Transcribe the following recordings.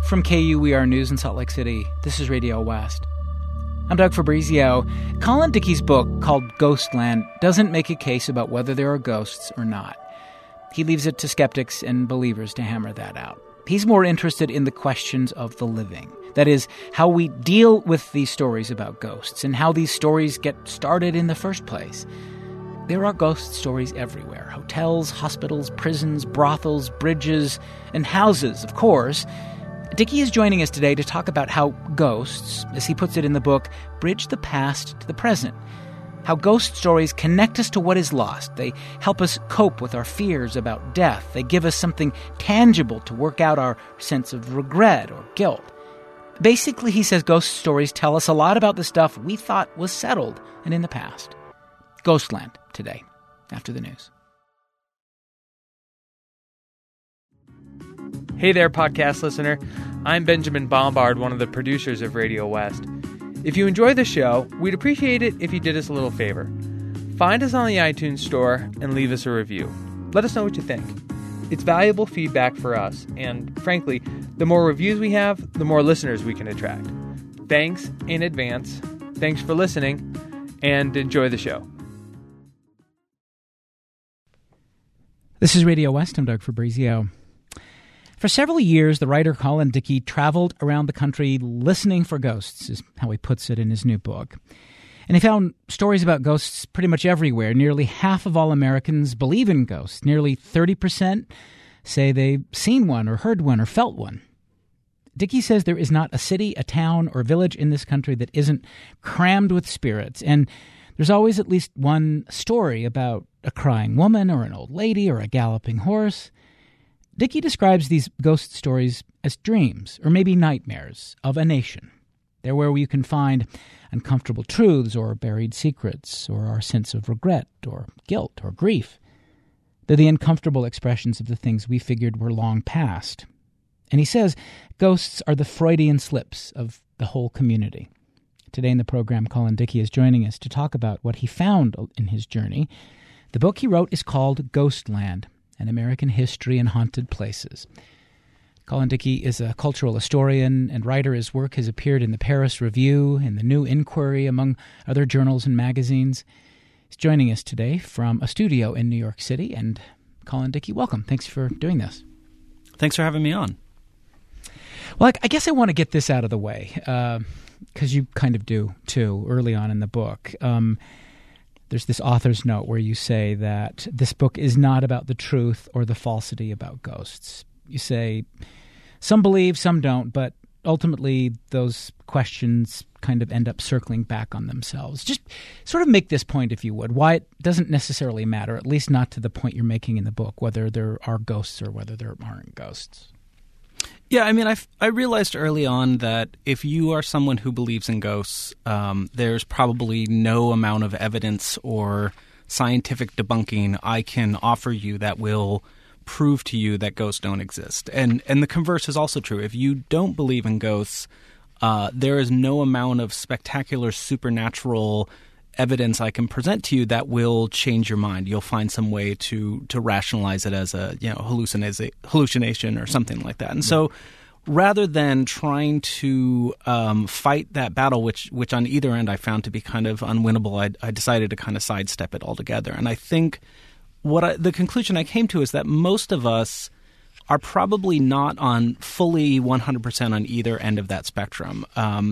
From KUER News in Salt Lake City, this is Radio West. I'm Doug Fabrizio. Colin Dickey's book, called Ghostland, doesn't make a case about whether there are ghosts or not. He leaves it to skeptics and believers to hammer that out. He's more interested in the questions of the living. That is, how we deal with these stories about ghosts and how these stories get started in the first place. There are ghost stories everywhere. Hotels, hospitals, prisons, brothels, bridges, and houses, of course. Dickey is joining us today to talk about how ghosts, as he puts it in the book, bridge the past to the present. How ghost stories connect us to what is lost. They help us cope with our fears about death. They give us something tangible to work out our sense of regret or guilt. Basically, he says ghost stories tell us a lot about the stuff we thought was settled and in the past. Ghostland, today, after the news. Hey there, podcast listener. I'm Benjamin Bombard, one of the producers of Radio West. If you enjoy the show, we'd appreciate it if you did us a little favor. Find us on the iTunes store and leave us a review. Let us know what you think. It's valuable feedback for us, and frankly, the more reviews we have, the more listeners we can attract. Thanks in advance. Thanks for listening, and enjoy the show. This is Radio West. I'm Doug Fabrizio. For several years, the writer Colin Dickey traveled around the country listening for ghosts, is how he puts it in his new book. And he found stories about ghosts pretty much everywhere. Nearly half of all Americans believe in ghosts. Nearly 30% say they've seen one or heard one or felt one. Dickey says there is not a city, a town, or village in this country that isn't crammed with spirits. And there's always at least one story about a crying woman or an old lady or a galloping horse. Dickey describes these ghost stories as dreams, or maybe nightmares, of a nation. They're where you can find uncomfortable truths or buried secrets, or our sense of regret or guilt or grief. They're the uncomfortable expressions of the things we figured were long past. And he says ghosts are the Freudian slips of the whole community. Today in the program, Colin Dickey is joining us to talk about what he found in his journey. The book he wrote is called Ghostland: An American History in Haunted Places. Colin Dickey is a cultural historian and writer. His work has appeared in the Paris Review and the New Inquiry, among other journals and magazines. He's joining us today from a studio in New York City. And Colin Dickey, welcome. Thanks for doing this. Thanks for having me on. Well, I guess I want to get this out of the way, because you kind of do, too, early on in the book. There's this author's note where you say that this book is not about the truth or the falsity about ghosts. You say some believe, some don't, but ultimately those questions kind of end up circling back on themselves. Just sort of make this point, if you would, why it doesn't necessarily matter, at least not to the point you're making in the book, whether there are ghosts or whether there aren't ghosts. Yeah, I mean, I realized early on that if you are someone who believes in ghosts, there's probably no amount of evidence or scientific debunking I can offer you that will prove to you that ghosts don't exist. And the converse is also true. If you don't believe in ghosts, there is no amount of spectacular supernatural evidence I can present to you that will change your mind. You'll find some way to rationalize it as a hallucination or something like that. And so rather than trying to fight that battle, which on either end I found to be kind of unwinnable, I decided to kind of sidestep it altogether. And I think the conclusion I came to is that most of us are probably not on fully 100% on either end of that spectrum.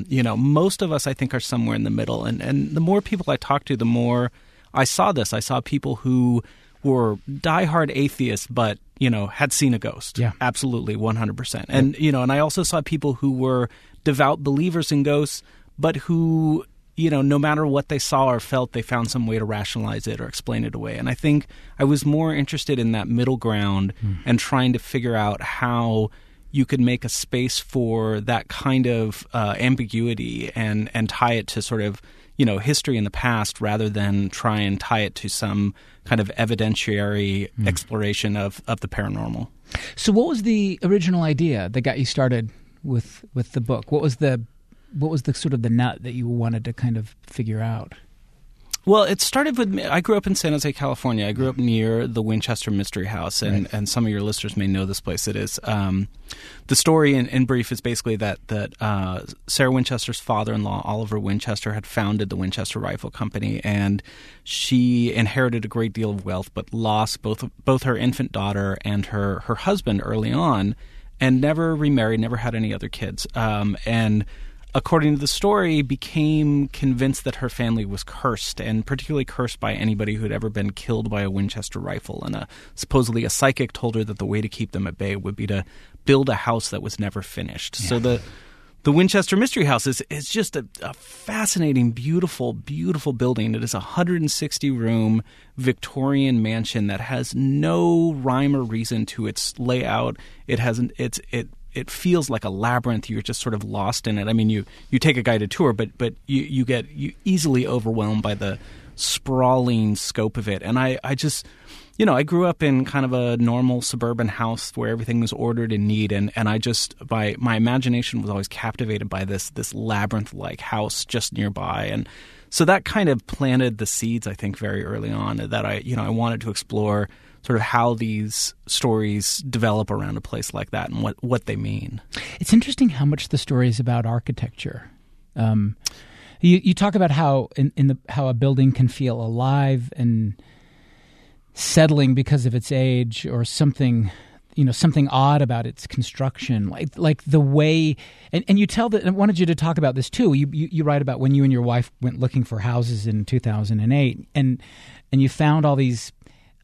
Most of us, I think, are somewhere in the middle. And the more people I talked to, the more I saw this. I saw people who were diehard atheists, but, had seen a ghost. Yeah. Absolutely, 100%. And, and I also saw people who were devout believers in ghosts, but who, no matter what they saw or felt, they found some way to rationalize it or explain it away. And I think I was more interested in that middle ground and trying to figure out how you could make a space for that kind of ambiguity and tie it to sort of, history in the past rather than try and tie it to some kind of evidentiary exploration of the paranormal. So what was the original idea that got you started with the book? What was the sort of the nut that you wanted to kind of figure out? Well, it started with I grew up in San Jose, California. I grew up near the Winchester Mystery House, and some of your listeners may know this place. It is the story in brief is basically that Sarah Winchester's father-in-law, Oliver Winchester, had founded the Winchester Rifle Company, and she inherited a great deal of wealth, but lost both her infant daughter and her husband early on, and never remarried, never had any other kids, and according to the story, became convinced that her family was cursed, and particularly cursed by anybody who had ever been killed by a Winchester rifle. And supposedly a psychic told her that the way to keep them at bay would be to build a house that was never finished. Yeah. So the Winchester Mystery House is just a fascinating, beautiful, beautiful building. It is a 160-room Victorian mansion that has no rhyme or reason to its layout. It feels like a labyrinth. You're just sort of lost in it. I mean, you take a guided tour, but you get easily overwhelmed by the sprawling scope of it. And I just, I grew up in kind of a normal suburban house where everything was ordered and neat, and I just my imagination was always captivated by this labyrinth-like house just nearby. And so that kind of planted the seeds, I think, very early on, that I wanted to explore sort of how these stories develop around a place like that and what they mean. It's interesting how much the story is about architecture. You talk about how how a building can feel alive and settling because of its age, or something odd about its construction, like the way. And you tell that. I wanted you to talk about this too. You write about when you and your wife went looking for houses in 2008, and you found all these.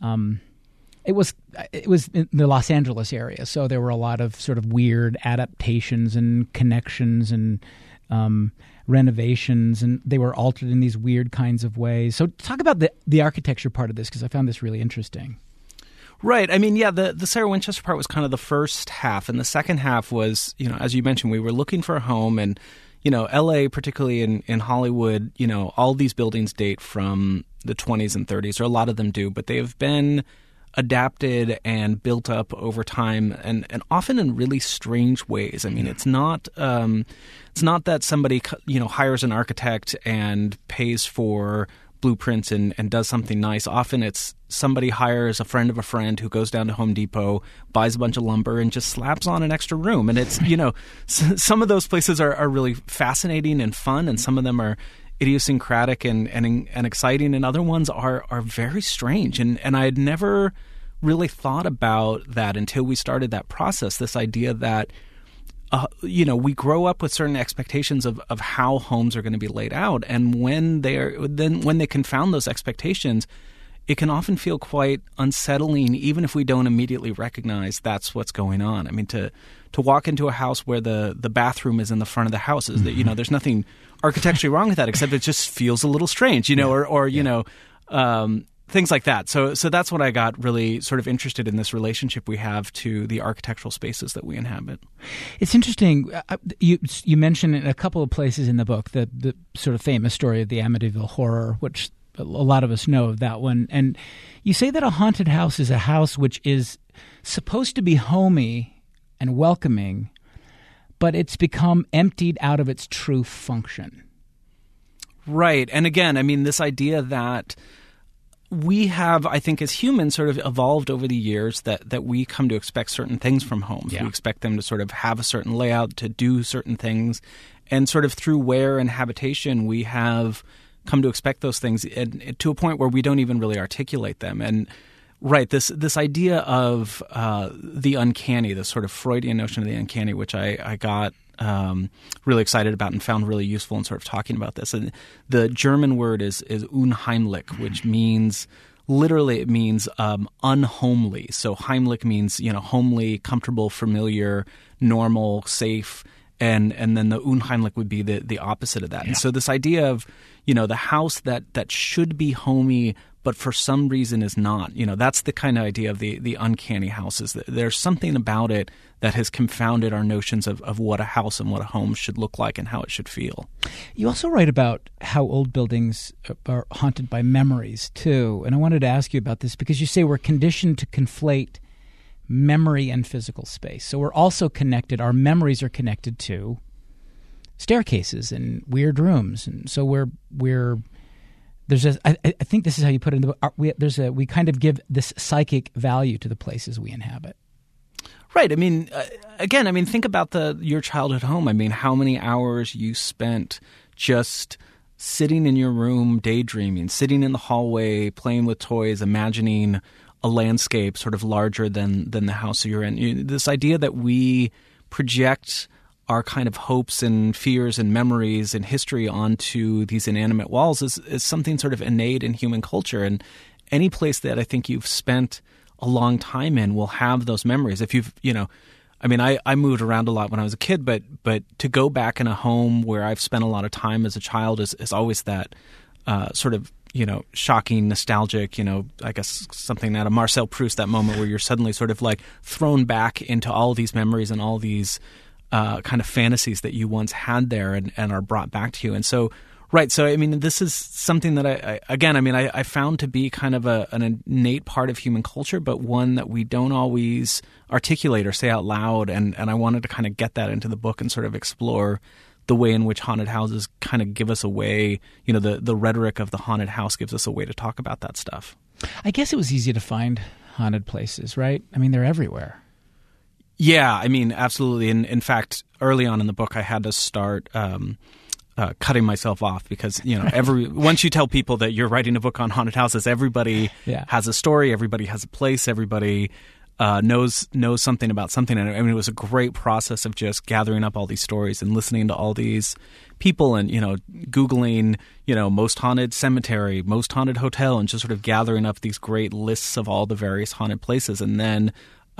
It was in the Los Angeles area, so there were a lot of sort of weird adaptations and connections and renovations, and they were altered in these weird kinds of ways. So talk about the architecture part of this, because I found this really interesting. Right. I mean, yeah, the Sarah Winchester part was kind of the first half, and the second half was, as you mentioned, we were looking for a home, and L.A., particularly in Hollywood, all these buildings date from the 20s and 30s, or a lot of them do, but they have been adapted and built up over time, and often in really strange ways. I mean, it's not that somebody hires an architect and pays for blueprints and does something nice. Often it's somebody hires a friend of a friend who goes down to Home Depot, buys a bunch of lumber, and just slaps on an extra room. And it's some of those places are really fascinating and fun, and some of them are idiosyncratic and exciting, and other ones are very strange. And I had never really thought about that until we started that process, this idea that we grow up with certain expectations of how homes are going to be laid out, and when they confound those expectations, it can often feel quite unsettling, even if we don't immediately recognize that's what's going on. I mean, to walk into a house where the bathroom is in the front of the house, is that there's nothing architecturally wrong with that, except it just feels a little strange, things like that. So that's when I got really sort of interested in this relationship we have to the architectural spaces that we inhabit. It's interesting. You mention in a couple of places in the book the sort of famous story of the Amityville Horror, which a lot of us know of that one. And you say that a haunted house is a house which is supposed to be homey and welcoming, but it's become emptied out of its true function. Right. And again, I mean, this idea that we have, I think, as humans sort of evolved over the years that we come to expect certain things from homes. Yeah. We expect them to sort of have a certain layout, to do certain things. And sort of through wear and habitation, we have come to expect those things to a point where we don't even really articulate them. And right, this idea of the uncanny, the sort of Freudian notion of the uncanny, which I got really excited about and found really useful in sort of talking about this. And the German word is unheimlich, which means literally it means unhomely. So Heimlich means homely, comfortable, familiar, normal, safe. And then the unheimlich would be the opposite of that. Yeah. And so this idea of the house that should be homey but for some reason is not. That's the kind of idea of the uncanny house, is that there's something about it that has confounded our notions of what a house and what a home should look like and how it should feel. You also write about how old buildings are haunted by memories, too. And I wanted to ask you about this because you say we're conditioned to conflate memory and physical space. So we're also connected, our memories are connected to staircases and weird rooms. And so we're I think this is how you put it in the book. We kind of give this psychic value to the places we inhabit. Right. I mean, again, think about your childhood home. I mean, how many hours you spent just sitting in your room, daydreaming, sitting in the hallway, playing with toys, imagining a landscape sort of larger than the house you're in. This idea that we project our kind of hopes and fears and memories and history onto these inanimate walls is something sort of innate in human culture. And any place that I think you've spent a long time in will have those memories. If you've, I moved around a lot when I was a kid, but to go back in a home where I've spent a lot of time as a child is always that sort of, shocking, nostalgic, I guess something out of Marcel Proust, that moment where you're suddenly sort of like thrown back into all these memories and all these kind of fantasies that you once had there and are brought back to you. And so, right. So, this is something that I found to be kind of an innate part of human culture, but one that we don't always articulate or say out loud. And I wanted to kind of get that into the book and sort of explore the way in which haunted houses kind of give us a way, the rhetoric of the haunted house gives us a way to talk about that stuff. I guess it was easy to find haunted places, right? They're everywhere. Yeah, absolutely. And in fact, early on in the book, I had to start cutting myself off because, once you tell people that you're writing a book on haunted houses, everybody has a story, everybody has a place, everybody knows something about something. And it was a great process of just gathering up all these stories and listening to all these people and, Googling, most haunted cemetery, most haunted hotel, and just sort of gathering up these great lists of all the various haunted places. And then,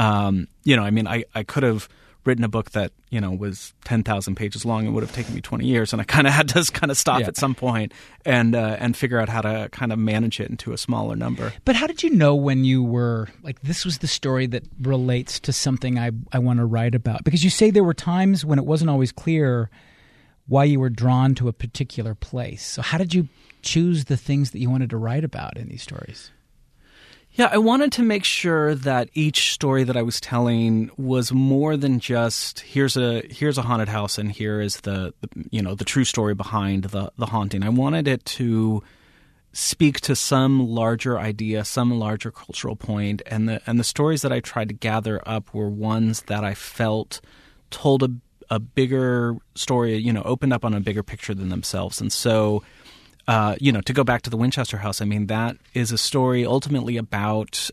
I could have written a book that, was 10,000 pages long. It would have taken me 20 years. And I kind of had to kind of stop at some point and figure out how to kind of manage it into a smaller number. But how did you know when you were like, this was the story that relates to something I want to write about? Because you say there were times when it wasn't always clear why you were drawn to a particular place. So how did you choose the things that you wanted to write about in these stories? Yeah, I wanted to make sure that each story that I was telling was more than just here's a haunted house and here is the true story behind the haunting. I wanted it to speak to some larger idea, some larger cultural point, and the stories that I tried to gather up were ones that I felt told a bigger story, opened up on a bigger picture than themselves. And so to go back to the Winchester House, that is a story ultimately about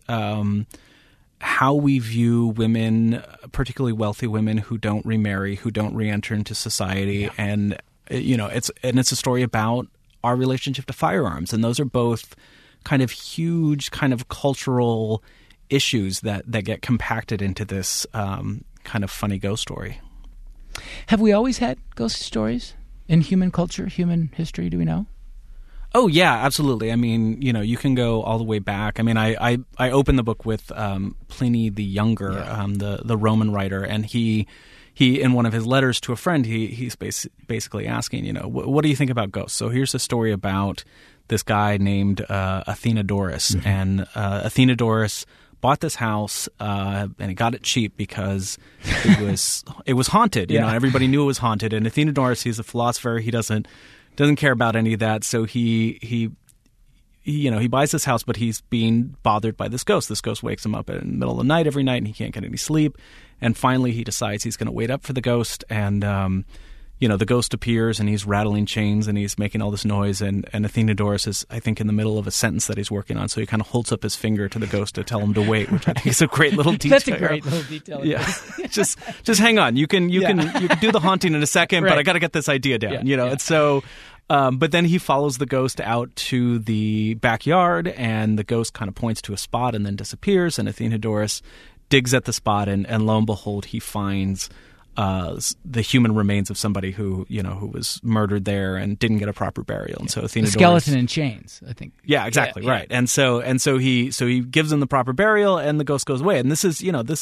how we view women, particularly wealthy women who don't remarry, who don't reenter into society. Yeah. And, it's a story about our relationship to firearms. And those are both kind of huge kind of cultural issues that get compacted into this kind of funny ghost story. Have we always had ghost stories in human culture, human history? Do we know? Oh, yeah, absolutely. You can go all the way back. I open the book with Pliny the Younger, the Roman writer, and he in one of his letters to a friend, he's basically asking, what do you think about ghosts? So here's a story about this guy named Athenodorus, mm-hmm. and Athenodorus bought this house and he got it cheap because it was haunted. Everybody knew it was haunted, and Athenodorus, he's a philosopher. He doesn't care about any of that. So he buys this house, but he's being bothered by this ghost. This ghost wakes him up in the middle of the night every night, and he can't get any sleep. And finally, he decides he's going to wait up for the ghost. And the ghost appears, and he's rattling chains, and he's making all this noise. And Athenodorus is, I think, in the middle of a sentence that he's working on. So he kind of holds up his finger to the ghost to tell him to wait, which I think is a great little detail. That's a great little detail. Yeah, just hang on. You can do the haunting in a second, right. But I got to get this idea down. And so. But then he follows the ghost out to the backyard, and the ghost kind of points to a spot and then disappears. And Athenodorus digs at the spot, and lo and behold, he finds the human remains of somebody who was murdered there and didn't get a proper burial. And so Athenodorus, the skeleton in chains, I think. Yeah, exactly, yeah. Right. And so he gives him the proper burial, and the ghost goes away. And this is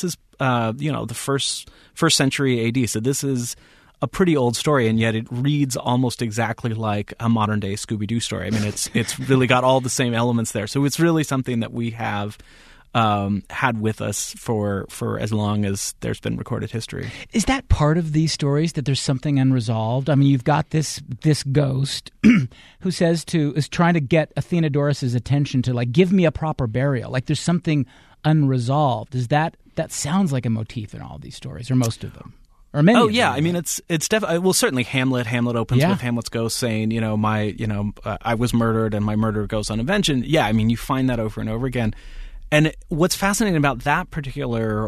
the first century AD. So this is a pretty old story, and yet it reads almost exactly like a modern day Scooby-Doo story. It's really got all the same elements there. So it's really something that we have had with us for as long as there's been recorded history. Is that part of these stories, that there's something unresolved? I mean, you've got this ghost who is trying to get Athenodorus's attention to, like, give me a proper burial. Like, there's something unresolved. Is that sounds like a motif in all these stories, or most of them? Or many Oh of yeah, them. I mean it's definitely, well, certainly Hamlet opens with Hamlet's ghost saying, I was murdered and my murder goes unavenged. And yeah, I mean, you find that over and over again. And what's fascinating about that particular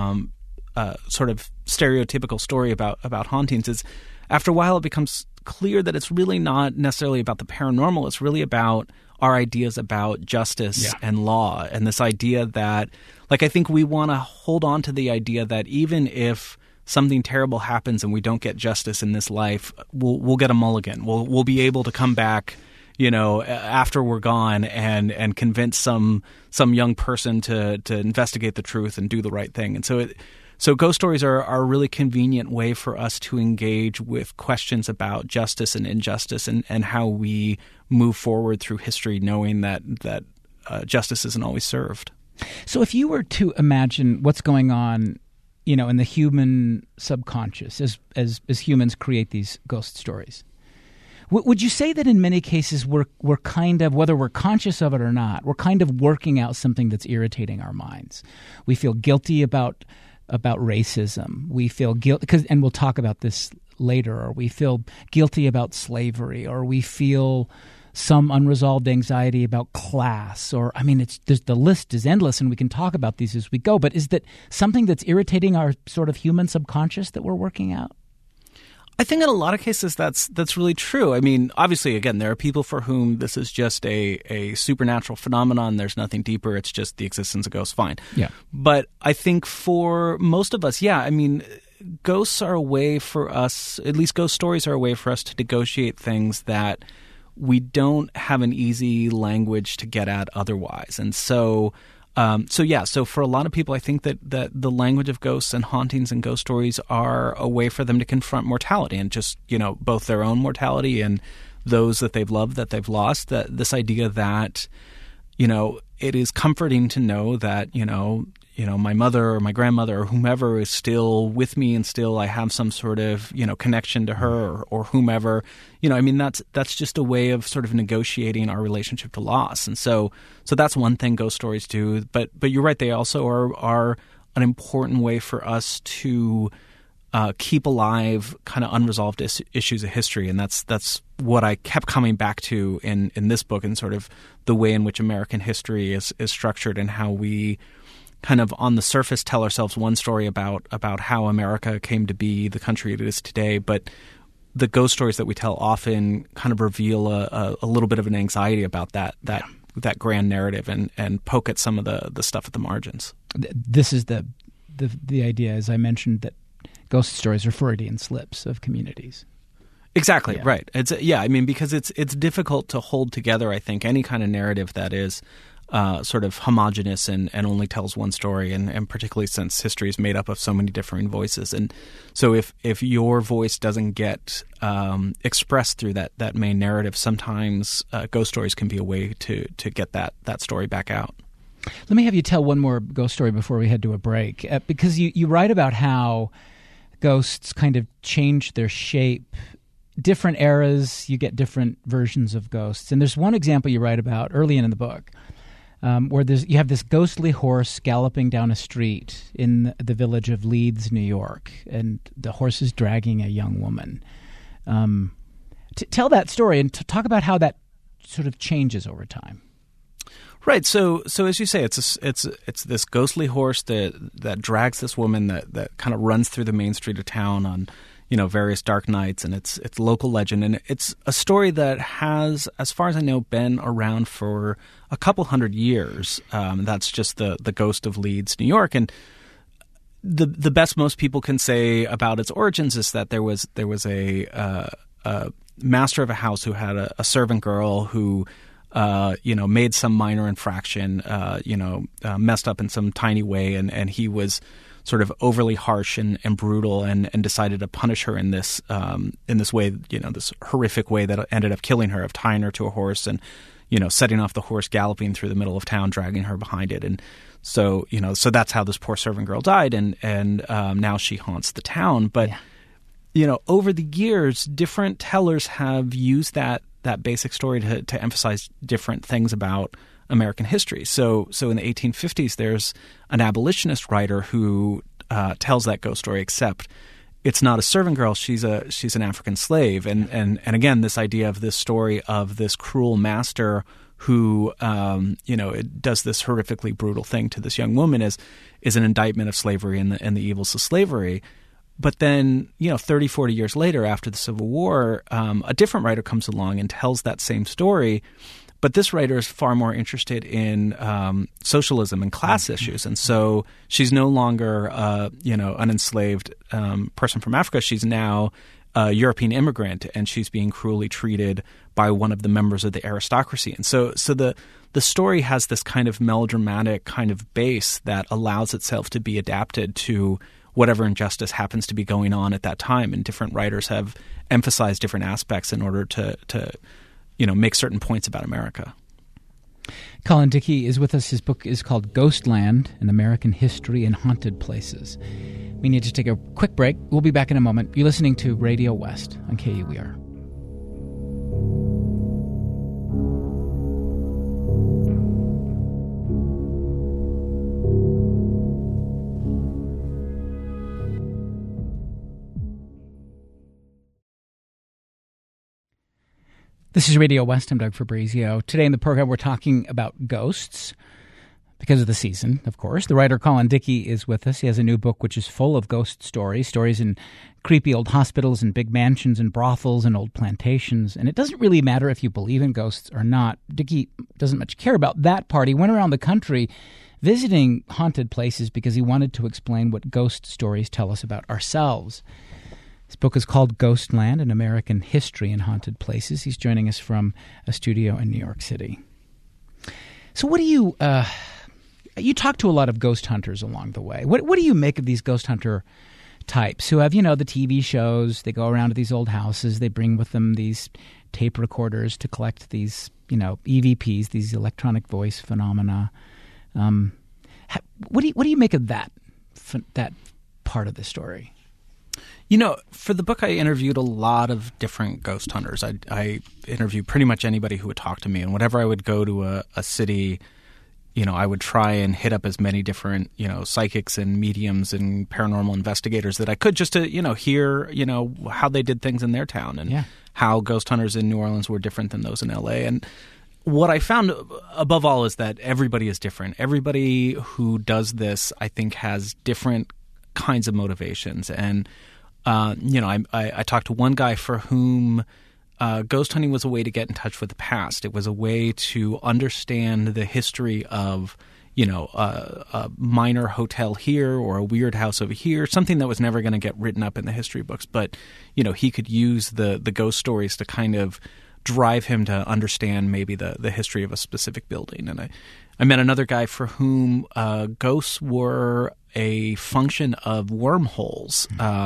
sort of stereotypical story about hauntings is, after a while it becomes clear that it's really not necessarily about the paranormal. It's really about our ideas about justice and law, and this idea that, like, I think we want to hold on to the idea that even if something terrible happens and we don't get justice in this life, we'll get a mulligan. We'll be able to come back, after we're gone and convince some young person to investigate the truth and do the right thing. And so ghost stories are a really convenient way for us to engage with questions about justice and injustice and how we move forward through history, knowing that justice isn't always served. So if you were to imagine what's going on, in the human subconscious as humans create these ghost stories, would you say that in many cases we're kind of, whether we're conscious of it or not, we're kind of working out something that's irritating our minds? We feel guilty about racism. We feel guilt and we'll talk about this later, or we feel guilty about slavery, or we feel some unresolved anxiety about class, or, I mean, the list is endless, and we can talk about these as we go. But is that something that's irritating our sort of human subconscious that we're working out? I think in a lot of cases that's really true. I mean, obviously, again, there are people for whom this is just a supernatural phenomenon. There's nothing deeper. It's just the existence of ghosts. Fine. Yeah. But I think for most of us, I mean, ghosts are a way for us, at least ghost stories are a way for us to negotiate things that we don't have an easy language to get at otherwise. And so for a lot of people, I think that the language of ghosts and hauntings and ghost stories are a way for them to confront mortality, and just, both their own mortality and those that they've loved, that they've lost. That this idea that, it is comforting to know that, my mother or my grandmother or whomever is still with me, and still I have some sort of, connection to her or whomever. I mean, that's just a way of sort of negotiating our relationship to loss. And so that's one thing ghost stories do. But you're right, they also are an important way for us to keep alive kind of unresolved issues of history. And that's what I kept coming back to in this book, and sort of the way in which American history is structured, and how we kind of on the surface tell ourselves one story about how America came to be the country it is today, but the ghost stories that we tell often kind of reveal a little bit of an anxiety about that grand narrative, and poke at some of the stuff at the margins. This is the idea, as I mentioned, that ghost stories are Freudian slips of communities. Exactly, right. I mean, because it's difficult to hold together, I think, any kind of narrative that is sort of homogenous and only tells one story, and particularly since history is made up of so many differing voices. And so if your voice doesn't get expressed through that main narrative, sometimes ghost stories can be a way to get that story back out. Let me have you tell one more ghost story before we head to a break, because you write about how ghosts kind of change their shape. Different eras, you get different versions of ghosts. And there's one example you write about early in the book, where you have this ghostly horse galloping down a street in the village of Leeds, New York, and the horse is dragging a young woman. Tell that story and talk about how that sort of changes over time. Right. So as you say, it's this ghostly horse that drags this woman that kind of runs through the main street of town on, various dark nights, and it's local legend, and it's a story that has, as far as I know, been around for a couple hundred years. That's just the ghost of Leeds, New York, and the best most people can say about its origins is that there was a master of a house who had a servant girl who made some minor infraction, messed up in some tiny way, and he was sort of overly harsh and brutal, and decided to punish her in this way, this horrific way that ended up killing her, of tying her to a horse and setting off the horse, galloping through the middle of town, dragging her behind it. And so, so that's how this poor servant girl died. And now she haunts the town. But, over the years, different tellers have used that basic story to emphasize different things about American history. So in the 1850s, there's an abolitionist writer who tells that ghost story, except it's not a servant girl. She's an African slave. And again, this idea of this story of this cruel master who, does this horrifically brutal thing to this young woman is an indictment of slavery and the evils of slavery. But then, 30, 40 years later, after the Civil War, a different writer comes along and tells that same story. But this writer is far more interested in socialism and class issues. And so she's no longer, an enslaved person from Africa. She's now a European immigrant, and she's being cruelly treated by one of the members of the aristocracy. And so the story has this kind of melodramatic kind of base that allows itself to be adapted to whatever injustice happens to be going on at that time. And different writers have emphasized different aspects in order to make certain points about America. Colin Dickey is with us. His book is called Ghostland, An American History in Haunted Places. We need to take a quick break. We'll be back in a moment. You're listening to Radio West on KUER. This is Radio West. I'm Doug Fabrizio. Today in the program, we're talking about ghosts because of the season, of course. The writer Colin Dickey is with us. He has a new book which is full of ghost stories in creepy old hospitals and big mansions and brothels and old plantations. And it doesn't really matter if you believe in ghosts or not. Dickey doesn't much care about that part. He went around the country visiting haunted places because he wanted to explain what ghost stories tell us about ourselves. His book is called Ghostland, An American History in Haunted Places. He's joining us from a studio in New York City. So what do you... you talk to a lot of ghost hunters along the way. What do you make of these ghost hunter types who have, the TV shows, they go around to these old houses, they bring with them these tape recorders to collect these, EVPs, these electronic voice phenomena. What do you make of that part of the story? For the book, I interviewed a lot of different ghost hunters. I interviewed pretty much anybody who would talk to me. And whenever I would go to a city, I would try and hit up as many different, psychics and mediums and paranormal investigators that I could just to, hear, how they did things in their town and how ghost hunters in New Orleans were different than those in L.A. And what I found above all is that everybody is different. Everybody who does this, I think, has different kinds of motivations. And I talked to one guy for whom ghost hunting was a way to get in touch with the past. It was a way to understand the history of, a minor hotel here or a weird house over here, something that was never going to get written up in the history books. But, he could use the ghost stories to kind of drive him to understand maybe the history of a specific building. And I met another guy for whom ghosts were a function of wormholes.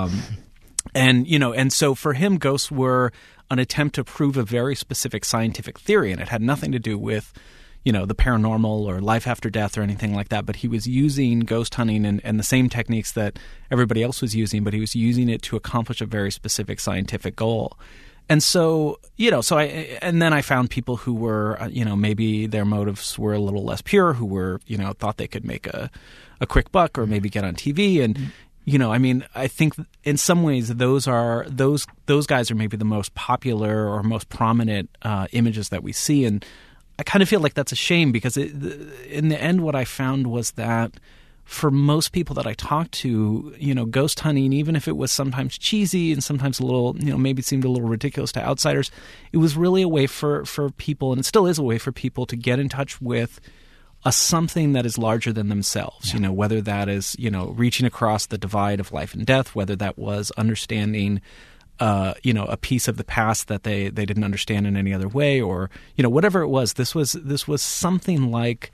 And so for him, ghosts were an attempt to prove a very specific scientific theory, and it had nothing to do with, the paranormal or life after death or anything like that. But he was using ghost hunting and the same techniques that everybody else was using, but he was using it to accomplish a very specific scientific goal. And so, then I found people who were, maybe their motives were a little less pure, who were, thought they could make a quick buck or maybe get on TV. And, I think in some ways those guys are maybe the most popular or most prominent images that we see. And I kind of feel like that's a shame because in the end, what I found was that for most people that I talked to, ghost hunting, even if it was sometimes cheesy and sometimes a little, maybe it seemed a little ridiculous to outsiders, it was really a way for people, and it still is a way for people to get in touch with a something that is larger than themselves, whether that is, reaching across the divide of life and death, whether that was understanding, a piece of the past that they didn't understand in any other way, or, whatever it was. This was something like,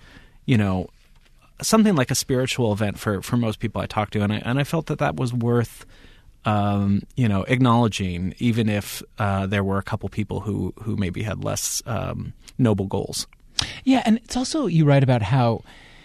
something like a spiritual event for most people I talked to. And I felt that was worth acknowledging, even if there were a couple people who maybe had less noble goals. Yeah, and it's also, you write about how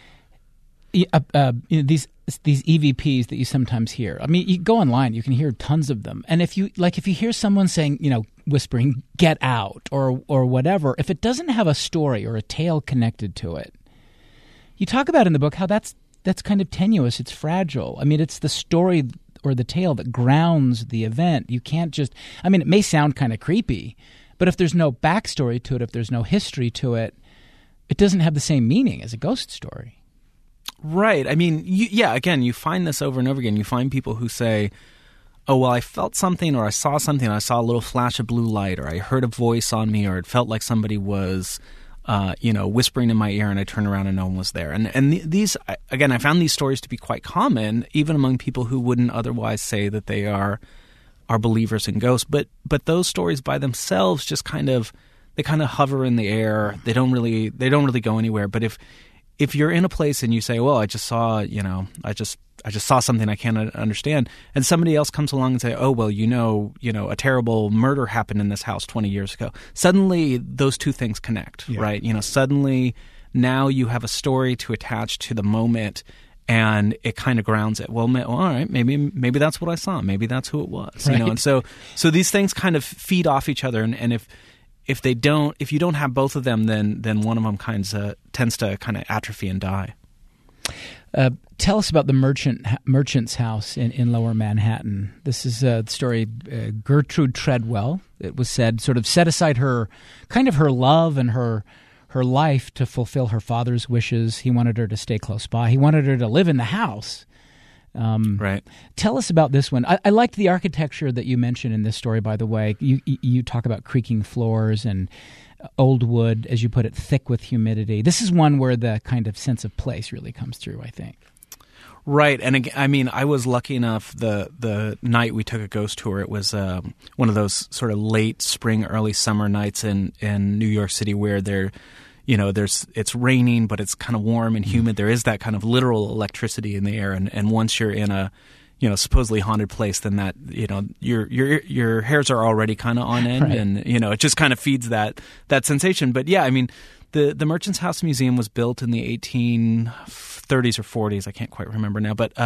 these EVPs that you sometimes hear. I mean, you go online, you can hear tons of them. And if you hear someone saying, whispering, "Get out," or whatever, if it doesn't have a story or a tale connected to it, you talk about in the book how that's kind of tenuous. It's fragile. I mean, it's the story or the tale that grounds the event. You can't just, it may sound kind of creepy, but if there's no backstory to it, if there's no history to it, it doesn't have the same meaning as a ghost story. Right. I mean, again, you find this over and over again. You find people who say, "Oh, well, I felt something, or I saw something, I saw a little flash of blue light, or I heard a voice on me, or it felt like somebody was, whispering in my ear, and I turned around and no one was there." And these, again, I found these stories to be quite common, even among people who wouldn't otherwise say that they are believers in ghosts. But those stories by themselves just kind of hover in the air. They don't really go anywhere. But if you're in a place and you say, "Well, I just saw, I just saw something I can't understand," and somebody else comes along and say, "Oh, well, a terrible murder happened in this house 20 years ago," suddenly those two things connect, right? Suddenly now you have a story to attach to the moment, and it kind of grounds it. Well, all right, maybe that's what I saw. Maybe that's who it was, right. And so these things kind of feed off each other, and if you don't have both of them, then one of them tends to kind of atrophy and die. Tell us about the merchant's house in Lower Manhattan. This is the story Gertrude Treadwell. It was said sort of set aside her love and her life to fulfill her father's wishes. He wanted her to stay close by. He wanted her to live in the house. Right. Tell us about this one. I liked the architecture that you mentioned in this story, by the way. You talk about creaking floors and old wood, as you put it, thick with humidity. This is one where the kind of sense of place really comes through, I think. Right. And again, I was lucky enough the night we took a ghost tour, it was one of those sort of late spring, early summer nights in New York City where it's raining, but it's kind of warm and humid. There is that kind of literal electricity in the air. And once you're in a, supposedly haunted place, then that, your hairs are already kind of on end, right. And, it just kind of feeds that sensation. But yeah, I mean, the Merchant's House Museum was built in the 1830s or 40s. I can't quite remember now, but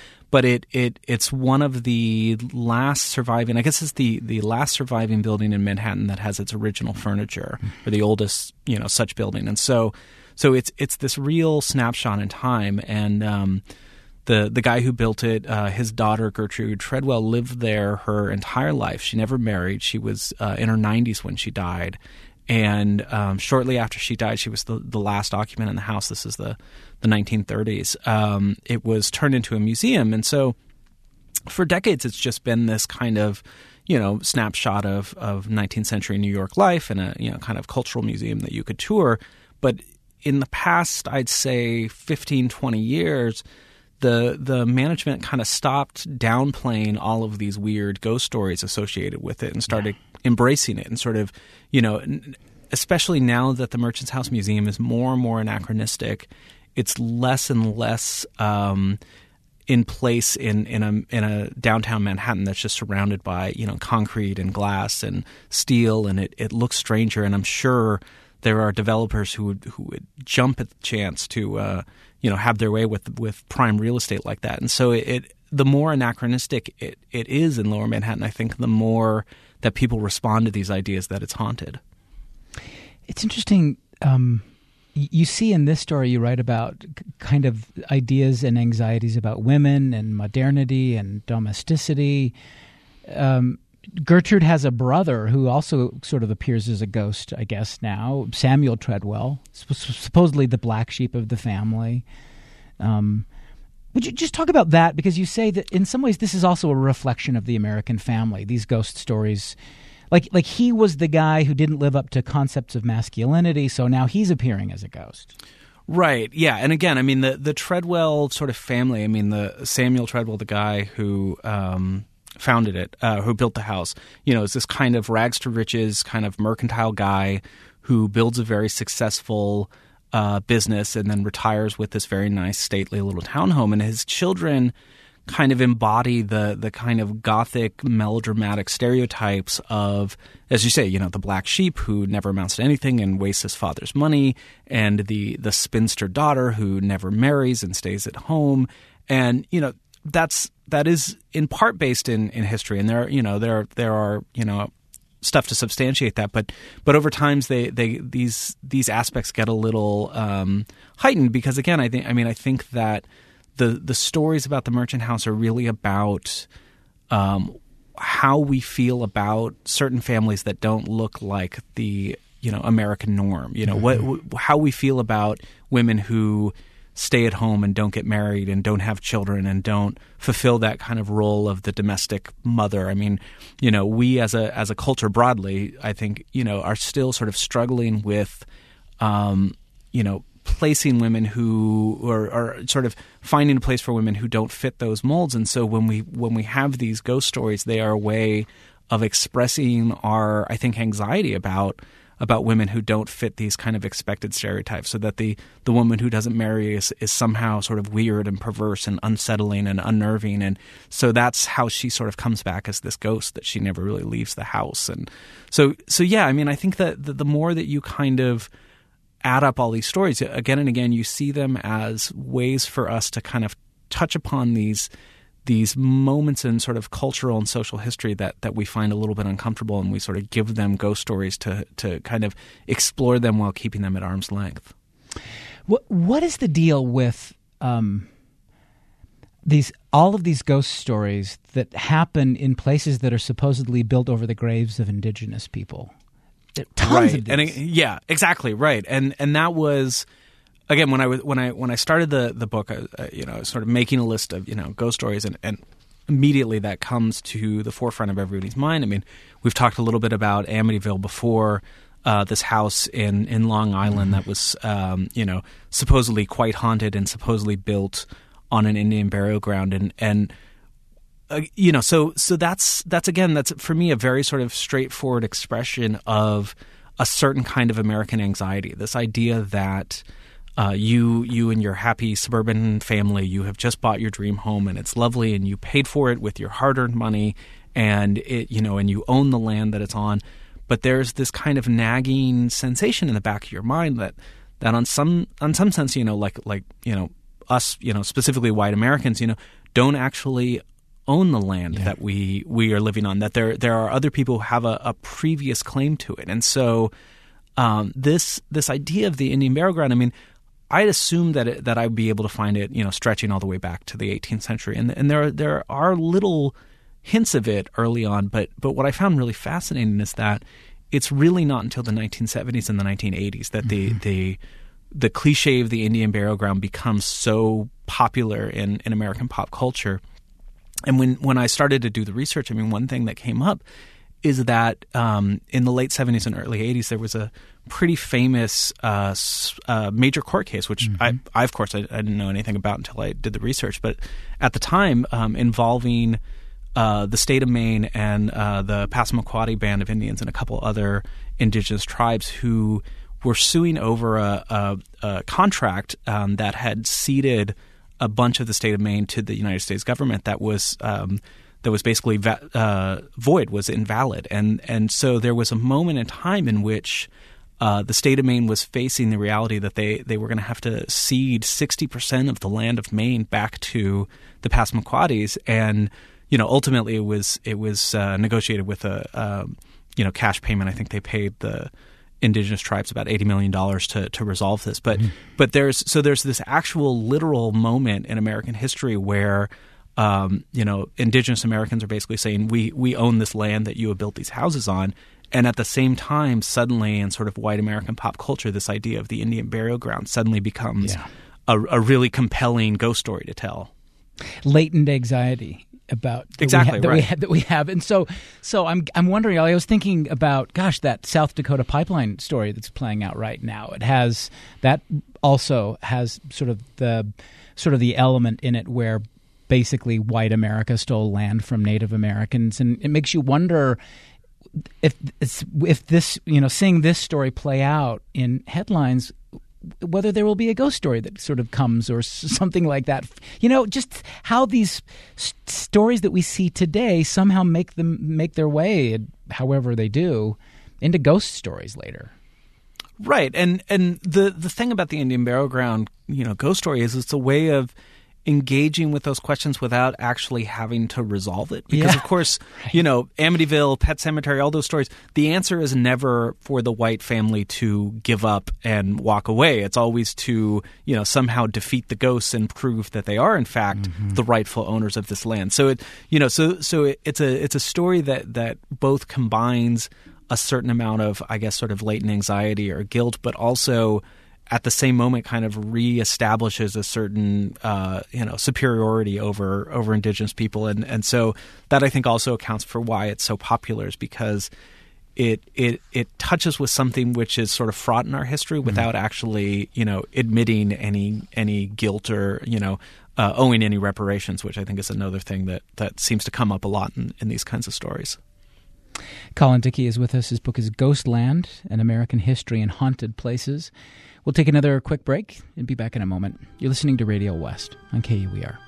it's one of the last surviving, I guess it's the last surviving building in Manhattan that has its original furniture, or the oldest, such building. And so it's this real snapshot in time. And the guy who built it, his daughter Gertrude Treadwell, lived there her entire life. She never married. She was in her 90s when she died. And shortly after she died, she was the last occupant in the house. This is the 1930s. It was turned into a museum. And so for decades, it's just been this kind of, snapshot of 19th century New York life, and a, kind of cultural museum that you could tour. But in the past, I'd say 15, 20 years, the management kind of stopped downplaying all of these weird ghost stories associated with it and started embracing it, and sort of, especially now that the Merchant's House Museum is more and more anachronistic, it's less and less in place in a downtown Manhattan that's just surrounded by, concrete and glass and steel, and it looks stranger. And I'm sure there are developers who would jump at the chance to have their way with prime real estate like that. And so the more anachronistic it is in Lower Manhattan, I think the more that people respond to these ideas that it's haunted. It's interesting. You see in this story, you write about kind of ideas and anxieties about women and modernity and domesticity. Gertrude has a brother who also sort of appears as a ghost, I guess, now, Samuel Treadwell, supposedly the black sheep of the family. Would you just talk about that? Because you say that in some ways this is also a reflection of the American family, these ghost stories. Like he was the guy who didn't live up to concepts of masculinity, so now he's appearing as a ghost. Right, yeah. And again, I mean, the Treadwell sort of family, I mean, the Samuel Treadwell, the guy who founded it, who built the house, is this kind of rags to riches, kind of mercantile guy who builds a very successful business and then retires with this very nice, stately little townhome. And his children kind of embody the kind of gothic melodramatic stereotypes of, as you say, the black sheep who never amounts to anything and wastes his father's money, and the spinster daughter who never marries and stays at home. And that is in part based in history, and there are stuff to substantiate that, but over time these aspects get a little heightened, because again I think that the stories about the Merchant House are really about how we feel about certain families that don't look like the American norm. How we feel about women who stay at home and don't get married and don't have children and don't fulfill that kind of role of the domestic mother. I mean, we as a culture broadly, I think, are still sort of struggling with, placing women who or sort of finding a place for women who don't fit those molds. And so when we have these ghost stories, they are a way of expressing our, I think, anxiety about women who don't fit these kind of expected stereotypes, so that the woman who doesn't marry is somehow sort of weird and perverse and unsettling and unnerving. And so that's how she sort of comes back as this ghost, that she never really leaves the house. And so yeah, I mean, I think that the more that you kind of add up all these stories again and again, you see them as ways for us to kind of touch upon these moments in sort of cultural and social history that we find a little bit uncomfortable, and we sort of give them ghost stories to kind of explore them while keeping them at arm's length. What is the deal with all of these ghost stories that happen in places that are supposedly built over the graves of indigenous people? Tons of these. And exactly right. And that was, again, when I started the book, I was sort of making a list of ghost stories, and immediately that comes to the forefront of everybody's mind. I mean, we've talked a little bit about Amityville before, this house in Long Island that was supposedly quite haunted and supposedly built on an Indian burial ground, and so that's for me a very sort of straightforward expression of a certain kind of American anxiety. This idea that you and your happy suburban family, you have just bought your dream home and it's lovely and you paid for it with your hard-earned money, and and you own the land that it's on, but there's this kind of nagging sensation in the back of your mind that on some sense, like us, specifically white Americans, don't actually own the land that we are living on, that there are other people who have a previous claim to it. And so this idea of the Indian burial ground, I mean, I'd assumed that I'd be able to find it, stretching all the way back to the 18th century. And there are little hints of it early on, but what I found really fascinating is that it's really not until the 1970s and the 1980s that the cliche of the Indian burial ground becomes so popular in American pop culture. And when I started to do the research, I mean, one thing that came up is that in the late 70s and early 80s, there was a pretty famous major court case, which I of course, I didn't know anything about until I did the research. But at the time, involving the state of Maine and the Passamaquoddy Band of Indians and a couple other indigenous tribes who were suing over a contract that had ceded a bunch of the state of Maine to the United States government that was basically void, was invalid. And so there was a moment in time in which the state of Maine was facing the reality that they were going to have to cede 60% of the land of Maine back to the Passamaquoddies. And, ultimately it was negotiated with a cash payment. I think they paid the indigenous tribes about $80 million to resolve this. But there's this actual literal moment in American history where indigenous Americans are basically saying we own this land that you have built these houses on. And at the same time, suddenly in sort of white American pop culture, this idea of the Indian burial ground suddenly becomes a really compelling ghost story to tell. Latent anxiety about that we have. And so I'm wondering, I was thinking about, that South Dakota pipeline story that's playing out right now. That also has sort of the element in it where basically white America stole land from Native Americans, and it makes you wonder if this, seeing this story play out in headlines, whether there will be a ghost story that sort of comes or something like that. Just how these stories that we see today somehow make their way, however they do, into ghost stories later. Right. And the thing about the Indian Burial Ground, ghost story is it's a way of engaging with those questions without actually having to resolve it. Because, of course, Amityville, Pet Sematary, all those stories, the answer is never for the white family to give up and walk away. It's always to, somehow defeat the ghosts and prove that they are, in fact, the rightful owners of this land. So, it's a story that both combines a certain amount of, I guess, sort of latent anxiety or guilt, but also at the same moment kind of reestablishes a certain, superiority over indigenous people. And so that I think also accounts for why it's so popular, is because it touches with something which is sort of fraught in our history without actually, admitting any guilt or, owing any reparations, which I think is another thing that seems to come up a lot in these kinds of stories. Colin Dickey is with us. His book is Ghostland, An American History in Haunted Places. We'll take another quick break and be back in a moment. You're listening to Radio West on KUER.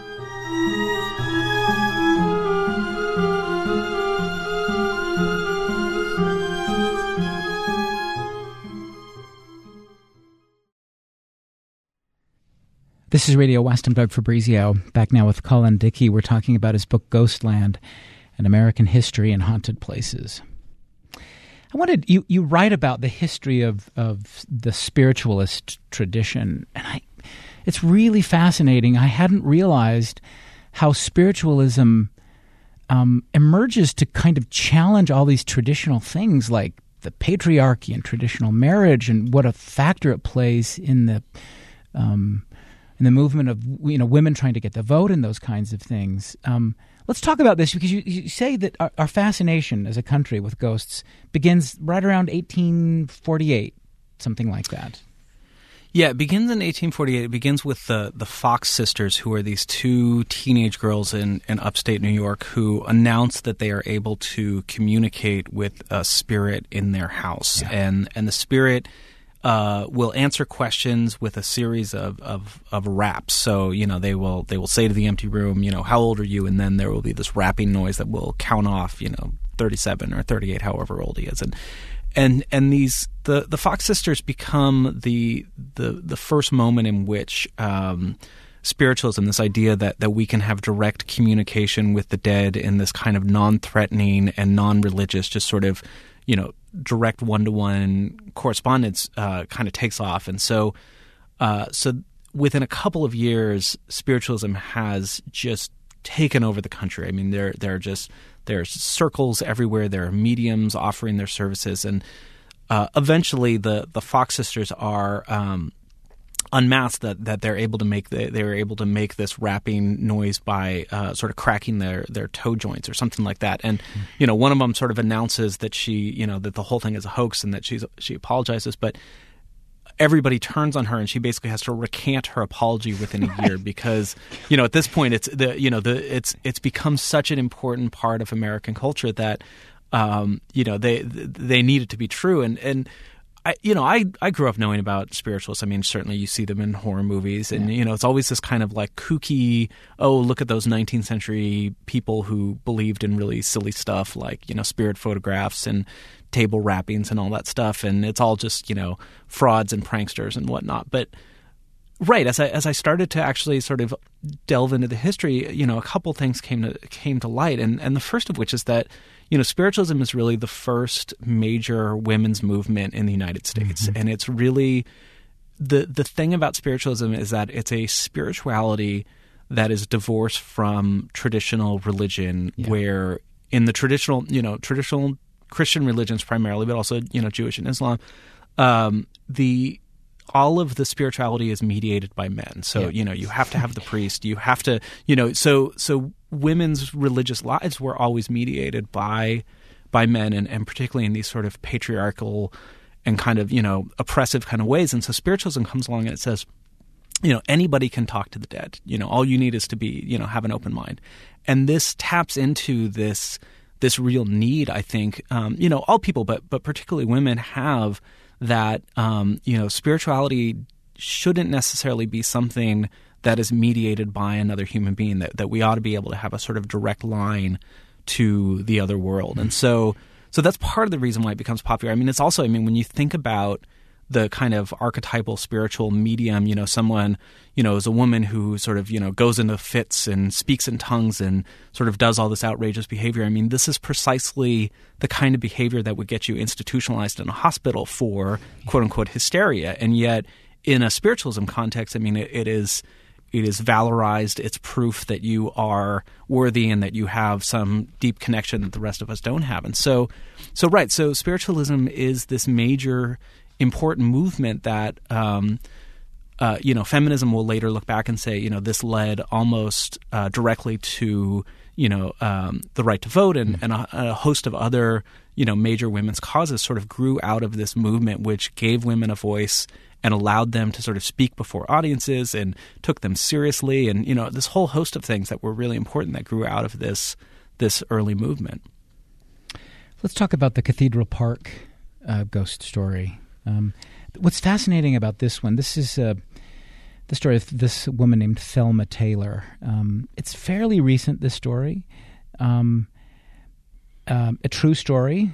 This is Radio West. I'm Doug Fabrizio. Back now with Colin Dickey. We're talking about his book Ghostland, An American History in Haunted Places. I wanted you write about the history of the spiritualist tradition, and it's really fascinating. I hadn't realized how spiritualism emerges to kind of challenge all these traditional things like the patriarchy and traditional marriage, and what a factor it plays in the movement of women trying to get the vote and those kinds of things. Let's talk about this, because you say that our fascination as a country with ghosts begins right around 1848, something like that. Yeah, it begins in 1848. It begins with the Fox sisters, who are these two teenage girls in upstate New York who announce that they are able to communicate with a spirit in their house. Yeah. And the spirit will answer questions with a series of raps. So, they will say to the empty room, how old are you? And then there will be this rapping noise that will count off, 37 or 38, however old he is. And these the Fox sisters become the first moment in which spiritualism, this idea that we can have direct communication with the dead in this kind of non-threatening and non-religious, just sort of, direct one-to-one correspondence kind of takes off. And so within a couple of years, spiritualism has just taken over the country. I mean, there's circles everywhere. There are mediums offering their services. And eventually the Fox sisters are unmasked, that they're able to make this rapping noise by sort of cracking their toe joints or something like that. And one of them sort of announces that she that the whole thing is a hoax and that she apologizes, but everybody turns on her and she basically has to recant her apology within a year because at this point it's become such an important part of American culture that they need it to be true. And I grew up knowing about spiritualists. I mean, certainly you see them in horror movies, and it's always this kind of like kooky, oh, look at those 19th century people who believed in really silly stuff like spirit photographs and table rappings and all that stuff, and it's all just frauds and pranksters and whatnot. But right, as I started to actually sort of delve into the history, a couple things came to light, and the first of which is that spiritualism is really the first major women's movement in the United States. Mm-hmm. And it's really the thing about spiritualism is that it's a spirituality that is divorced from traditional religion, where in the traditional Christian religions primarily, but also, Jewish and Islam, all of the spirituality is mediated by men. So, you have to have the priest, you have to, so women's religious lives were always mediated by men, and particularly in these sort of patriarchal and kind of, oppressive kind of ways. And so spiritualism comes along and it says, anybody can talk to the dead. All you need is to be, have an open mind. And this taps into this real need, I think, all people, but particularly women have that spirituality shouldn't necessarily be something that is mediated by another human being, that we ought to be able to have a sort of direct line to the other world. And so that's part of the reason why it becomes popular. I mean, it's also, when you think about the kind of archetypal spiritual medium, someone, is a woman who sort of, goes into fits and speaks in tongues and sort of does all this outrageous behavior. I mean, this is precisely the kind of behavior that would get you institutionalized in a hospital for quote unquote hysteria. And yet in a spiritualism context, it is valorized. It's proof that you are worthy and that you have some deep connection that the rest of us don't have. And so spiritualism is this major important movement that, feminism will later look back and say, this led almost directly to, the right to vote and a host of other, major women's causes sort of grew out of this movement, which gave women a voice and allowed them to sort of speak before audiences and took them seriously. And, this whole host of things that were really important that grew out of this early movement. Let's talk about the Cathedral Park ghost story. What's fascinating about this one, this is the story of this woman named Thelma Taylor. It's fairly recent, this story. A true story.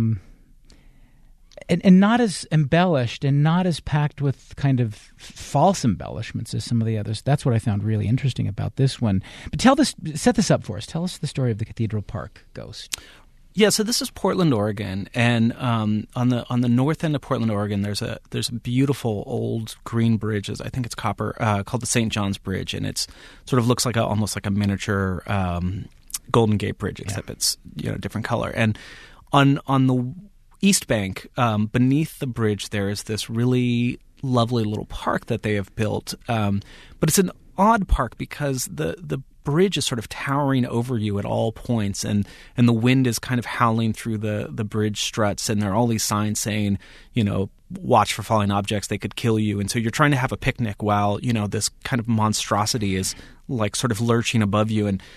And not as embellished and not as packed with kind of false embellishments as some of the others. That's what I found really interesting about this one. But set this up for us. Tell us the story of the Cathedral Park ghost. Yeah, so this is Portland, Oregon, and on the north end of Portland, Oregon, there's a beautiful old green bridge, I think it's copper, called the St. John's Bridge, and it's sort of looks like almost like a miniature Golden Gate Bridge, except it's different color. And on the East Bank, beneath the bridge, there is this really lovely little park that they have built. But it's an odd park because the bridge is sort of towering over you at all points, and the wind is kind of howling through the bridge struts, and there are all these signs saying, watch for falling objects, they could kill you. And so you're trying to have a picnic while, this kind of monstrosity is like sort of lurching above you. And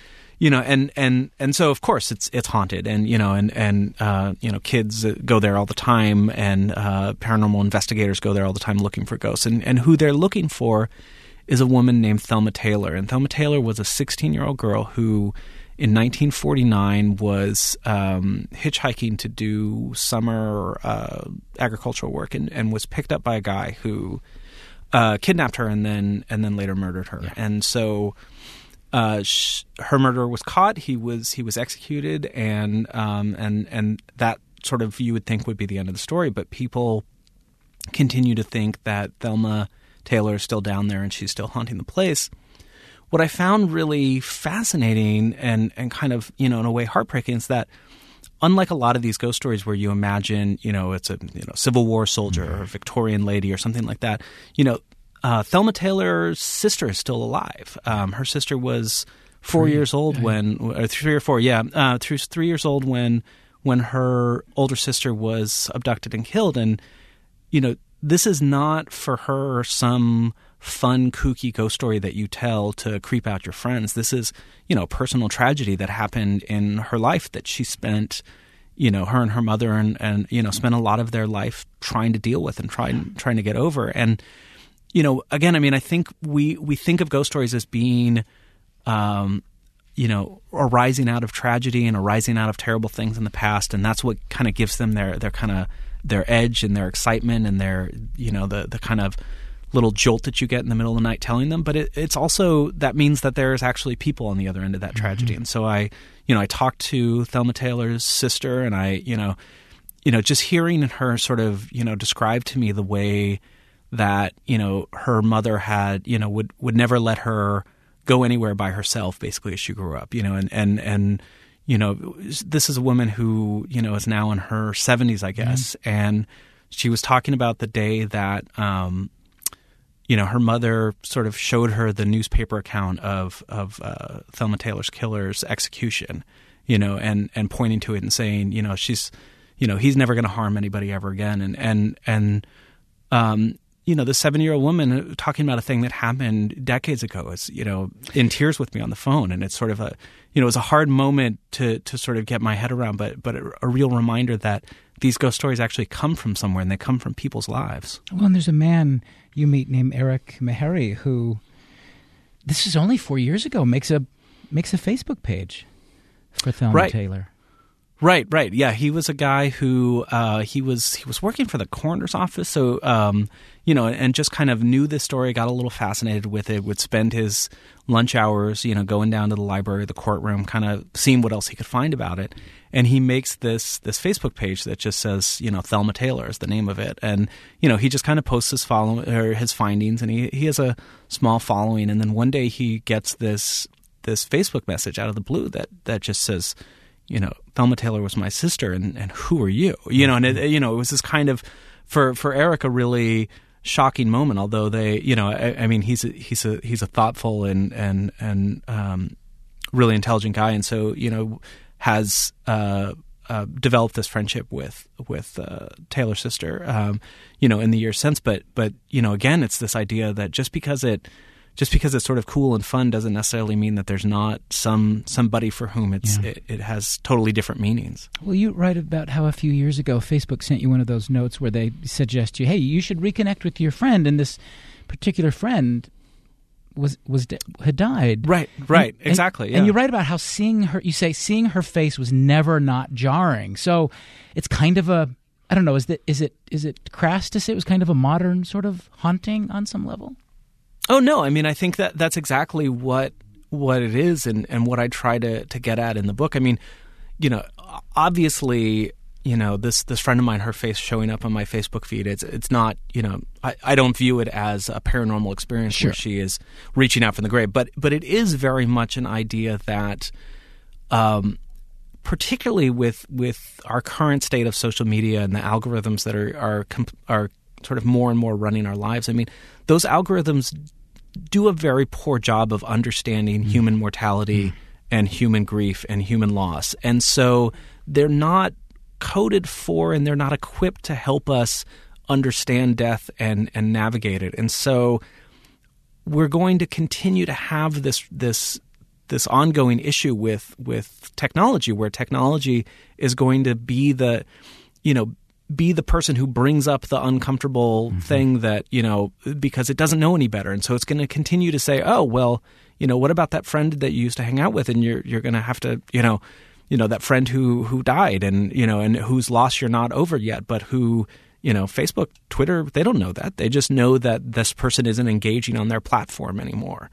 and so of course it's haunted, and kids go there all the time, and paranormal investigators go there all the time looking for ghosts, and who they're looking for is a woman named Thelma Taylor. And Thelma Taylor was a 16-year-old girl who in 1949 was hitchhiking to do summer agricultural work, and was picked up by a guy who kidnapped her and then later murdered her. Yeah. And so her murderer was caught. He was executed, and that sort of you would think would be the end of the story. But people continue to think that Thelma Taylor is still down there and she's still haunting the place. What I found really fascinating and kind of, in a way heartbreaking is that unlike a lot of these ghost stories where you imagine, it's a Civil War soldier or a Victorian lady or something like that, Thelma Taylor's sister is still alive. Her sister was 4 years old when 3 or 4, 3 years old when her older sister was abducted and killed. And, this is not for her some fun, kooky ghost story that you tell to creep out your friends. This is, a personal tragedy that happened in her life that she spent, her and her mother and spent a lot of their life trying to deal with and trying to get over. And, again, I think we think of ghost stories as being, arising out of tragedy and arising out of terrible things in the past. And that's what kind of gives them their kind of their edge and their excitement and their, the kind of little jolt that you get in the middle of the night telling them. But it's also, that means that there's actually people on the other end of that tragedy. And so I talked to Thelma Taylor's sister, and I, just hearing her sort of, describe to me the way that, her mother had, would never let her go anywhere by herself, basically, as she grew up, and this is a woman who, is now in her 70s, I guess. And she was talking about the day that, her mother sort of showed her the newspaper account of Thelma Taylor's killer's execution, and pointing to it and saying, she's, he's never going to harm anybody ever again. And the 7-year-old woman talking about a thing that happened decades ago is, in tears with me on the phone. And it's sort of it was a hard moment to sort of get my head around, but a real reminder that these ghost stories actually come from somewhere, and they come from people's lives. Well, and there's a man you meet named Eric Meharry who, this is only 4 years ago, makes a Facebook page for Thelma Taylor. Right. Yeah, he was a guy who he was working for the coroner's office, so and just kind of knew this story, got a little fascinated with it, would spend his lunch hours, going down to the library, the courtroom, kind of seeing what else he could find about it. And he makes this Facebook page that just says, Thelma Taylor is the name of it. And, he just kind of posts his findings, and he has a small following. And then one day he gets this Facebook message out of the blue that just says, Thelma Taylor was my sister, and who are you? And it was this kind of, for Eric, a really shocking moment. Although they, he's a thoughtful and really intelligent guy, and so has developed this friendship with Taylor's sister, in the years since. But again, it's this idea that just because it's sort of cool and fun doesn't necessarily mean that there's not somebody for whom it has totally different meanings. Well, you write about how a few years ago Facebook sent you one of those notes where they suggest you, hey, you should reconnect with your friend, and this particular friend had died. Right, exactly. And you write about how seeing her face was never not jarring. So it's kind of a, I don't know, is it crass to say it was kind of a modern sort of haunting on some level? Oh, no. I mean, I think that's exactly what it is and what I try to get at in the book. I mean, obviously, this friend of mine, her face showing up on my Facebook feed, it's not, I don't view it as a paranormal experience. Sure. Where she is reaching out from the grave. But it is very much an idea that, particularly with our current state of social media and the algorithms that are sort of more and more running our lives, I mean, those algorithms do a very poor job of understanding human mortality and human grief and human loss. And so they're not coded for and they're not equipped to help us understand death and navigate it. And so we're going to continue to have this ongoing issue with technology, where technology is going to be the person who brings up the uncomfortable thing that, because it doesn't know any better. And so it's going to continue to say, oh, well, what about that friend that you used to hang out with? And you're going to have to, that friend who died and whose loss you're not over yet, but who, Facebook, Twitter, they don't know that. They just know that this person isn't engaging on their platform anymore.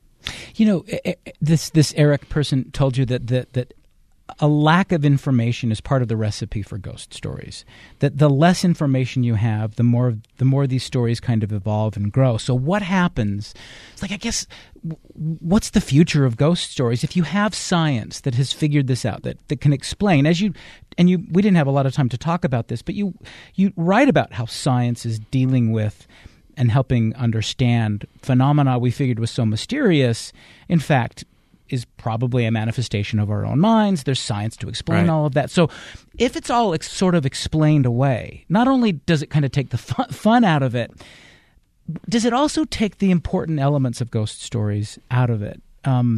This Eric person told you that a lack of information is part of the recipe for ghost stories. That the less information you have, the more these stories kind of evolve and grow. So what happens? It's like, I guess, what's the future of ghost stories if you have science that has figured this out, that can explain, we didn't have a lot of time to talk about this, but you write about how science is dealing with and helping understand phenomena we figured was so mysterious, in fact, is probably a manifestation of our own minds. There's science to explain all of that. So if it's all sort of explained away, not only does it kind of take the fun out of it, does it also take the important elements of ghost stories out of it?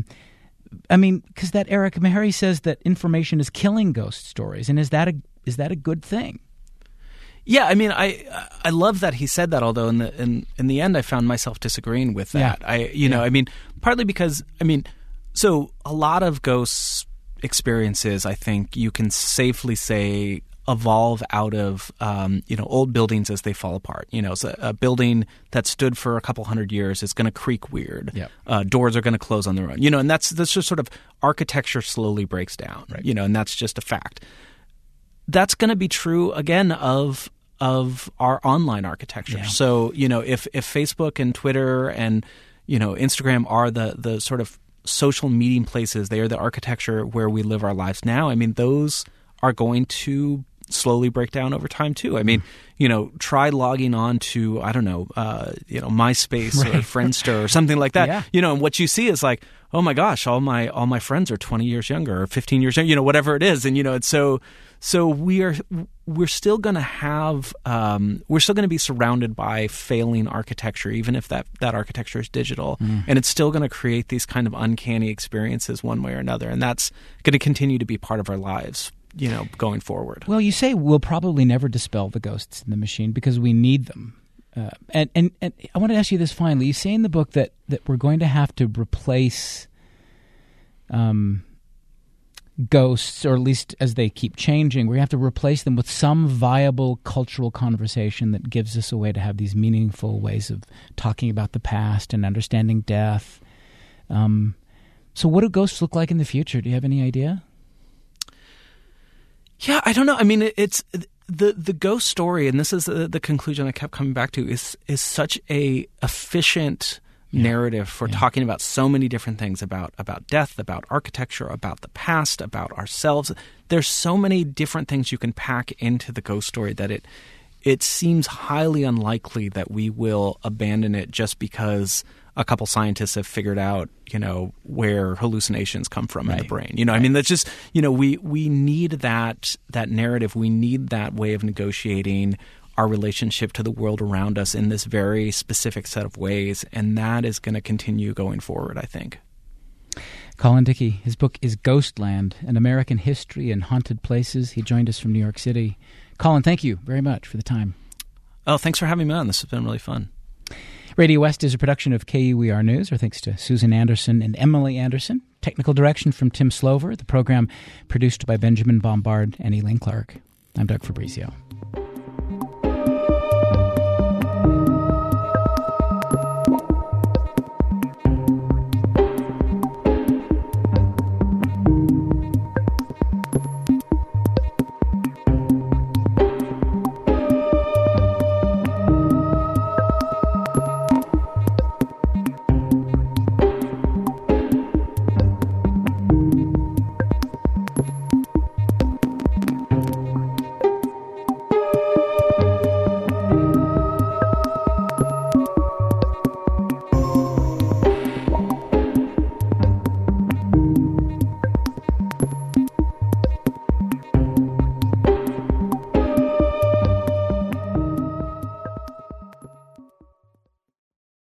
Because that Eric Meharry says that information is killing ghost stories, and is that a good thing? Yeah, I mean, I love that he said that. Although in the end, I found myself disagreeing with that. Yeah. I mean, partly because so a lot of ghost experiences, I think you can safely say, evolve out of old buildings as they fall apart. So a building that stood for a couple hundred years is going to creak weird. Yep. Doors are going to close on their own. And that's just sort of architecture slowly breaks down. Right. And that's just a fact. That's going to be true again of our online architecture. Yeah. So if Facebook and Twitter and Instagram are the sort of social meeting places, they are the architecture where we live our lives now. I mean, those are going to slowly break down over time too. I mean, try logging on to, I don't know, MySpace or Friendster or something like that. Yeah. And what you see is like, oh my gosh, all my friends are 20 years younger or 15 years younger, whatever it is. And it's so we're still going to have we're still going to be surrounded by failing architecture, even if that architecture is digital, and it's still going to create these kind of uncanny experiences one way or another, and that's going to continue to be part of our lives. going forward. Well, you say we'll probably never dispel the ghosts in the machine because we need them. And I want to ask you this finally. You say in the book that we're going to have to replace ghosts, or at least as they keep changing, we have to replace them with some viable cultural conversation that gives us a way to have these meaningful ways of talking about the past and understanding death. So what do ghosts look like in the future? Do you have any idea? Yeah, I don't know. I mean, it's the ghost story, and this is the conclusion I kept coming back to, is such a efficient narrative for talking about so many different things, about death, about architecture, about the past, about ourselves. There's so many different things you can pack into the ghost story that it seems highly unlikely that we will abandon it just because a couple scientists have figured out, where hallucinations come from in the brain. I mean, that's just, we need that narrative. We need that way of negotiating our relationship to the world around us in this very specific set of ways, and that is going to continue going forward, I think. Colin Dickey, his book is Ghostland, An American History and Haunted Places. He joined us from New York City. Colin, thank you very much for the time. Oh, thanks for having me on. This has been really fun. Radio West is a production of KUER News. Our thanks to Susan Anderson and Emily Anderson. Technical direction from Tim Slover. The program produced by Benjamin Bombard and Elaine Clark. I'm Doug Fabrizio.